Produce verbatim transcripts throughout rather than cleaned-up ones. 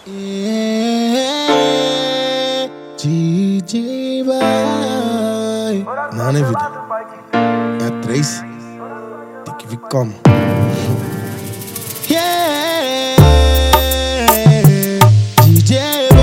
É, D J vai. Não, né, vida? É três. Tem que vir como? Yeah, D J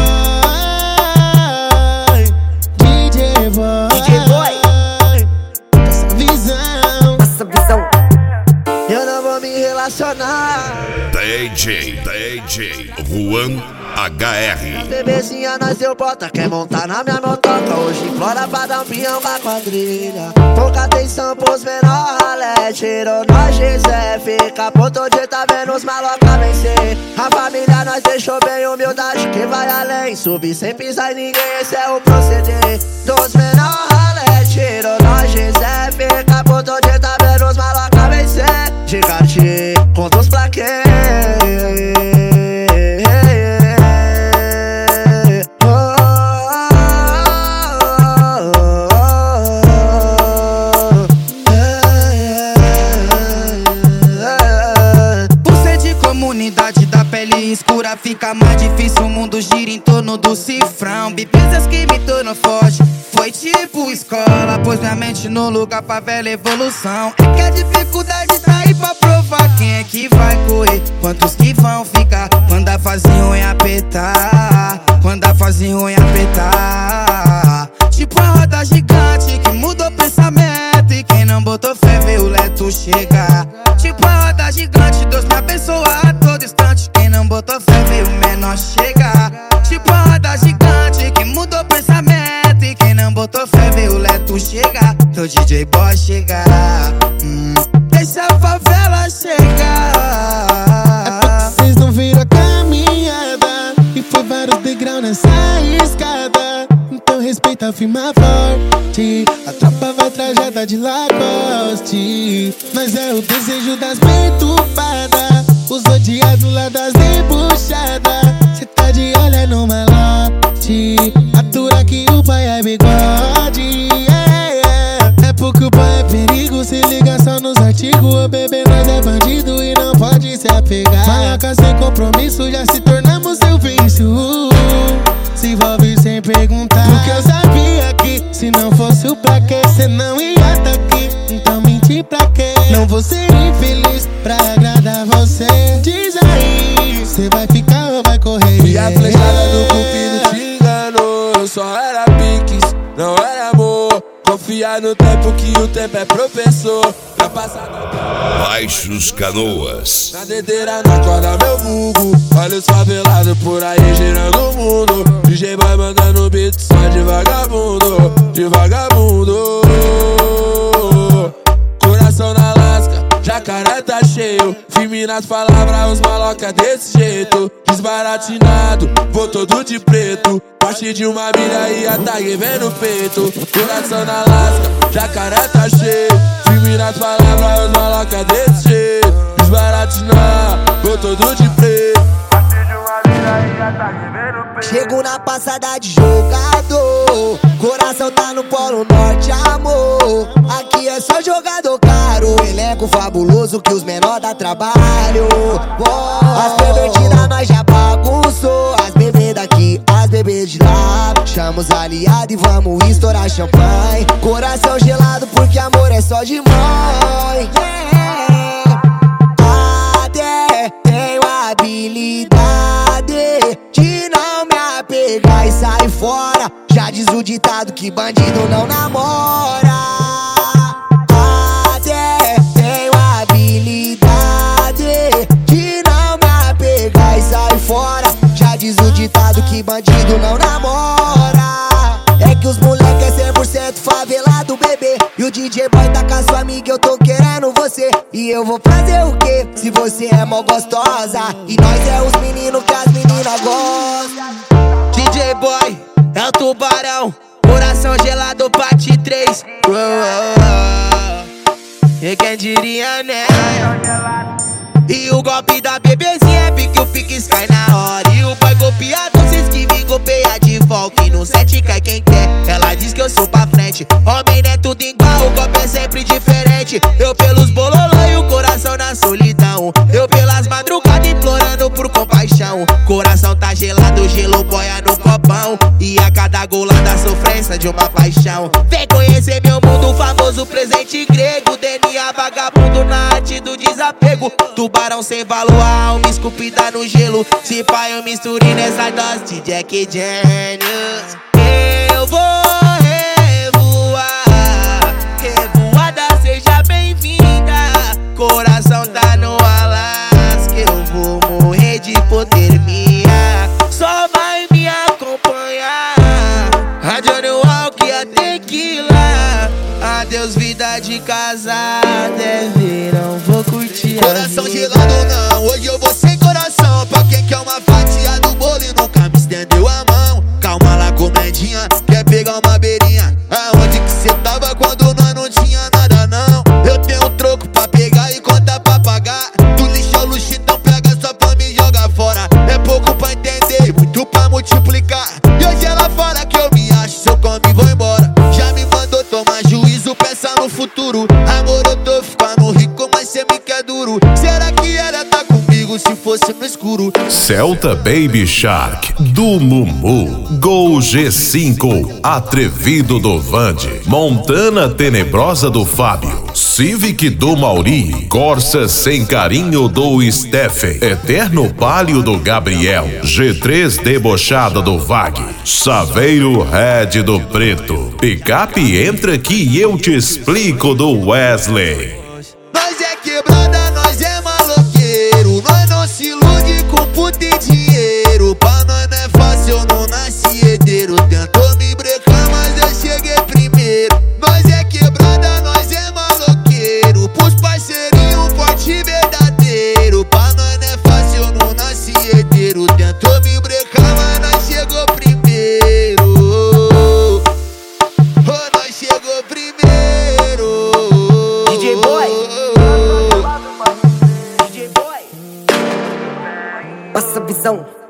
vai. D J vai. D J Boy. Essa visão. Essa visão. Eu não vou me relacionar. D J, D J Juan H R. Bebezinha nasceu bota, quer montar na minha motoca. Hoje implora pra dar um pinhão na quadrilha. Pouca atenção pros menor ralé. Tirou nós G Z, fica por todo dia tá vendo os maloca vencer. A família nós deixou bem humildade que vai além. Subir sem pisar em ninguém, esse é o proceder dos menor ralé. Tirou nós G Z, fica por todo dia tá vendo os maloca vencer. De Cartier, com dos plaquês. Comunidade da pele escura fica mais difícil, o mundo gira em torno do cifrão. Bibisas que me tornam forte, foi tipo escola, pôs minha mente no lugar pra velha evolução. É que a dificuldade tá aí pra provar quem é que vai correr, quantos que vão ficar quando a fase ruim apertar, quando a fase ruim apertar. Tipo a roda gigante que mudou o pensamento, e quem não botou fé vê o leto chegar. Tipo a roda gigante, Deus me abençoa a todo instante, quem não botou fé vê o menor chegar. Tipo a roda gigante que mudou o pensamento, e quem não botou fé vê o leto chegar. Teu D J Boy chegar, hum, deixa a favela chegar. É porque vocês não viram a caminhada, e foi vários degraus nessa escada. Então respeita, firma forte, a tropa vai trajada de Lacoste. Nós é o desejo das perturbadas, os odiados lá das debuchadas. Cê tá de olho no malote, atura que o pai é bigode. Yeah, yeah. É porque o pai é perigo, se liga só nos artigos. O bebê nós é bandido e não pode se apegar. Maiorca sem compromisso, já se tornamos seu vício. Se envolve sem perguntar, porque eu sabia que se não fosse o pra quê, cê não ia tá aqui. Então mentir pra quê? Não vou ser infeliz pra agradar você. Diz aí, cê vai ficar ou vai correr? E a flechada do cupido te enganou. Eu só era piques, não era amor. Confia no tempo que o tempo é professor. Pra passar na Baixos Canoas. Na dedeira não acorda meu vulgo. Olha os favelados por aí girando o mundo. D J vai mandando beat só de vagabundo, de vagabundo. Coração na lasca, jacaré tá cheio. Firme nas palavras, os maloca desse jeito. Desbaratinado, vou todo de preto. Parte de uma milha e a tag vem no peito. Coração na lasca, jacaré tá cheio. Firme nas palavras, os maloca desse jeito. Desbaratinado, vou todo de preto. Parte de uma milha e a tag vem no peito. Chego na passada de jogador, coração tá no Polo Norte, amor. Aqui é só jogador caro, elenco fabuloso que os menor dá trabalho. As pervertidas nós já bagunçou, as bebês daqui, as bebês de lá. Chama os aliados e vamos estourar champanhe. Coração gelado porque amor é só de mãe. Até tenho habilidade de não me apegar e sair fora. Já diz o ditado que bandido não namora. Até tenho habilidade de não me apegar e sair fora. Já diz o ditado que bandido não namora. É que os moleque é cem por cento favelado, bebê. E o D J Boy tá com a sua amiga, eu tô querendo você. E eu vou fazer o quê? Se você é mó gostosa e nós é os meninos que as meninas gostam. D J Boy é o tubarão, coração gelado, parte três. Oh, oh, oh. E quem diria, né? E o golpe da bebezinha é pique, o pique cai na hora. E o boy golpeador, cês que me golpeia de volta. E no set cai quem quer, ela diz que eu sou pra frente. Homem não é tudo igual, o golpe é sempre diferente. Eu pelos bololô e o coração na solidão. Eu pelas madrugadas implorando por compaixão. paixão. Coração tá gelado, gelo boia no copão. E a cada golada a sofrência de uma paixão. Vem conhecer meu mundo, famoso presente grego. D N A vagabundo na arte do desapego. Tubarão sem valor, a alma esculpida no gelo. Se pá eu misturei nessa dose de Jack Daniels. Eu vou revoar, revoada, seja bem-vinda. Coração tá no Alasca, eu vou morrer de hipotermia. Só vai me acompanhar a Johnny Walker e a Tequila. Adeus vida de casada, é verão, vou curtir a Coração vida. gelado não, hoje eu vou sem coração. Pra quem quer uma fatia do bolo e nunca me estendeu a mão. Calma lá, comedinha, quer pegar uma beirinha? Aonde que cê tava quando nós não tinha nada não? Eu tenho um troco pra pegar e conta pra pagar. Do lixo ao luxo, então pega só pra me jogar fora. É pouco pra entender e muito pra multiplicar. E hoje ela fala que eu me acho, se eu como e vou embora. Já me mandou tomar juízo, pensa no futuro. Amor, eu tô ficando rico, mas cê me quer duro. Será que ela tá comigo se fosse no escuro? Celta Baby Shark do Mumu, Gol G cinco, Atrevido do Vande, Montana Tenebrosa do Fábio, Civic do Mauri, Corsa Sem Carinho do Stephen, Eterno Palio do Gabriel, G três Debochada do Vag, Saveiro Red do Preto, Picape Entra que eu te explico do Wesley. Nós é quebrada, nós é maloqueiro. Nós não se ilude com puta e dinheiro. Pra nós não é fácil, eu não nasci herdeiro. Tentou me brecar, mas eu cheguei primeiro. Nós é quebrada, nós é maloqueiro. Pros parceirinhos, forte verdadeiro. Pra nós não é fácil, eu não nasci herdeiro. Tentou me brecar, mas nós chegou primeiro. Oh, nós chegou primeiro. D J Boy, D J Boy, Nossa visão.